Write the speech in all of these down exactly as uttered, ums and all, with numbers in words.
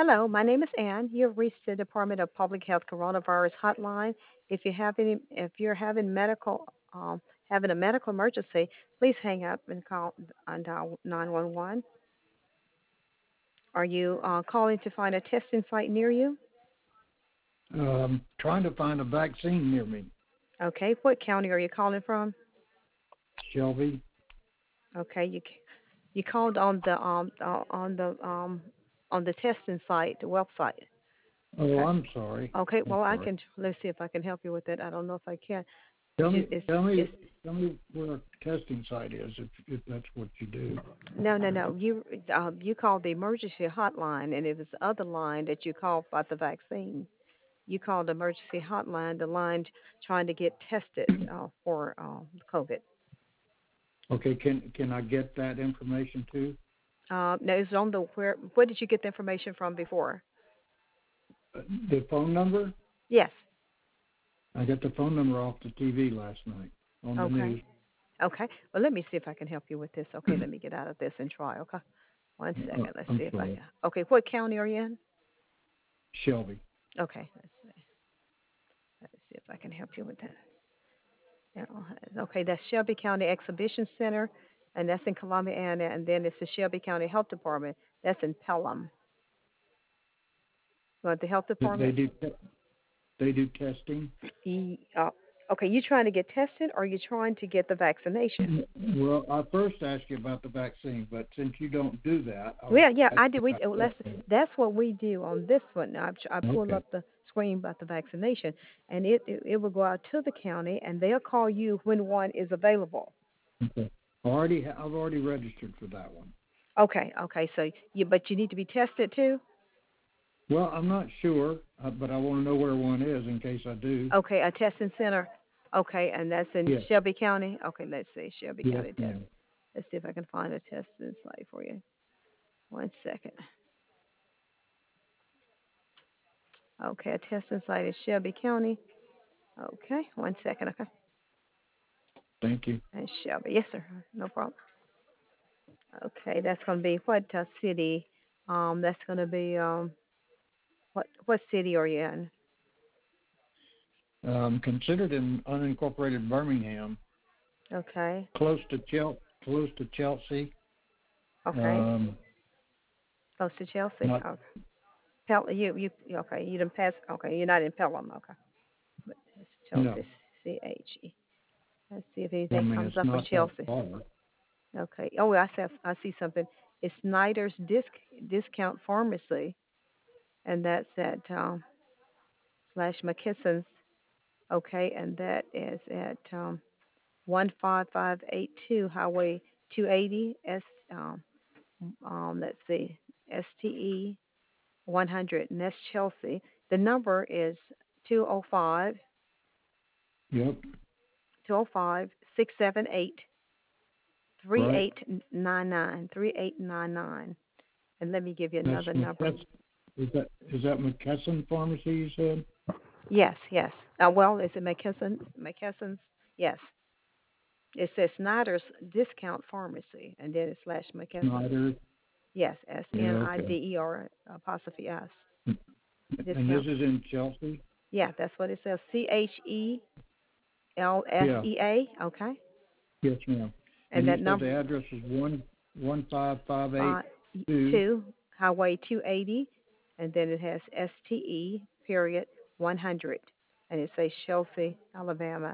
Hello, my name is Ann. You've reached the Department of Public Health Coronavirus Hotline. If you have any, if you're having medical, um, having a medical emergency, please hang up and call and dial nine one one. Are you uh, calling to find a testing site near you? Um, trying to find a vaccine near me. Okay, what county are you calling from? Shelby. Okay, you you called on the um uh, on the um on the testing site, the website. Oh, Okay. I'm sorry. Okay, I'm well I sorry. can let's see if I can help you with it. I don't know if I can. Tell It- me, It's tell me, it's tell me where a testing site is, if if that's what you do. No, no, no. You uh, you called the emergency hotline, and it was the other line that you called about the vaccine. You called the emergency hotline, the line trying to get tested uh, for uh, COVID. Okay, can can I get that information too? Uh, now, it's on the where? Where did you get the information from before? Uh, The phone number? Yes. I got the phone number off the T V last night on the Okay. news. Okay. Well, let me see if I can help you with this. Okay, let me get out of this and try. Okay. One Uh, second. Let's I'm see if I sorry, can. Okay. What county are you in? Shelby. Okay. Let's see. Let's see if I can help you with that. Yeah, okay, that's Shelby County Exhibition Center, and that's in Columbiana, and then it's the Shelby County Health Department. That's in Pelham. You want the health They they department? do te- they do testing. E, uh, okay, you trying to get tested, or you trying to get the vaccination? Well, I first asked you about the vaccine, but since you don't do that, I was Well, yeah, I did. asking We about oh, that's testing. that's what we do on this one. I I pulled Okay. up the screen about the vaccination, and it, it it will go out to the county, and they'll call you when one is available. Okay. Already, I've already registered for that one. Okay, okay, so you but you need to be tested too. Well, I'm not sure, uh, but I want to know where one is in case I do. Okay, a testing center. Okay, and that's in Yes, Shelby County. Okay, let's see, Shelby yes, County test. ma'am. Let's see if I can find a testing site for you. One second. Okay, a testing site in Shelby County. Okay, one second. Okay, Thank you. and Shelby. Yes, sir. No problem. Okay, that's gonna be what uh, city? Um, that's gonna be um, what what city are you in? Um, considered in unincorporated Birmingham, Okay, close to Chel- close to Chelsea. okay, Um, close to Chelsea. not Okay, Pel- you you okay? You didn't pass. Okay, you're not in Pelham. Okay, but it's no. Chelsea. C H E. Let's see if I anything mean, comes it's up for not that Chelsea. far. Okay. Oh, I see. I see something. It's Snyder's Disc Discount Pharmacy, and that's at um, slash McKisson's. Okay, and that is at um, one five five eight two Highway two eighty S. Um, um, let's see, S T E one hundred, and that's Chelsea. The number is two oh five Yep. two oh five six seven eight three Right. eight nine nine three eight nine nine. And let me give you That's another number. McKesson. Is that is that McKesson Pharmacy? You said. Yes, yes. Uh, well, is it McKesson? McKesson's? Yes. It says Snyder's Discount Pharmacy, and then it's slash McKesson's. Snyder. Yes, S Yeah. N I D Okay. E R apostrophe S. And this Discount. is in Chelsea. Yeah, that's what it says. C H E L S Yeah. E A. Okay. Yes, ma'am. And And you that said number the address is one one five five eight five two. two Highway two eighty, and then it has S T E period one hundred, and it says Chelsea, Alabama.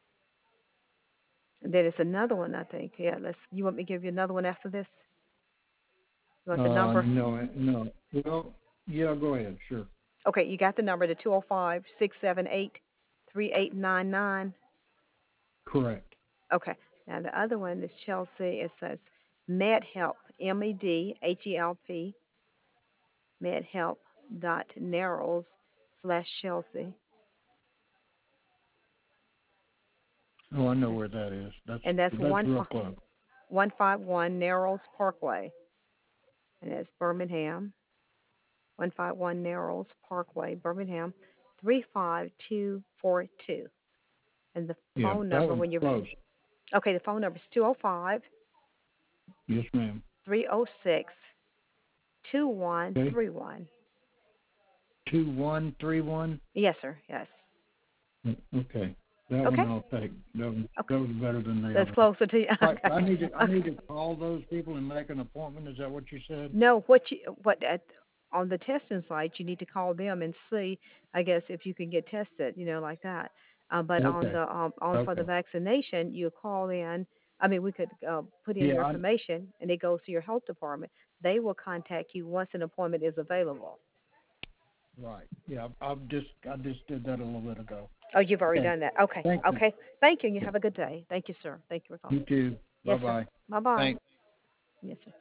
And then it's another one, I think. Yeah, let's. You want me to give you another one after this? You want the Uh, number? no, no. Well, yeah, go ahead. Sure. Okay, you got the number, the two zero five six seven eight three eight nine nine. Correct. Okay. Now the other one is Chelsea. It says MedHelp, M E D H E L P, MedHelp dot Narrows slash Chelsea, Oh, I know where that is. That's and that's that's one real close. one five one Narrows Parkway, and it's Birmingham. One five one Narrows Parkway, Birmingham, three five two four two. And the Yeah, phone that number one's when you're close. okay, the phone number is two zero five Yes, ma'am. three zero six two one Okay. three one. two one three one. Yes, sir. Yes. Okay, that Okay. one I'll take. That was, Okay. that was better than the That's other one. closer to you. Right, Okay. I need to I Okay. need to call those people and make an appointment. Is that what you said? No, what you what at on the testing site, you need to call them and see, I guess, if you can get tested, you know, like that. Uh, but on Okay. the um, on for the Okay. vaccination, you call in. I mean, we could uh, put in Yeah. your I, information, and it goes to your health department. They will contact you once an appointment is available. right. Yeah. I've I've just I just did that a little bit ago. Oh, you've already Okay. done that. Okay. Thank you. Okay. Thank you. And you Yeah. have a good day. Thank you, sir. Thank you for You calling. too. Bye Yes, sir. bye. Bye bye. Thanks. Yes, sir.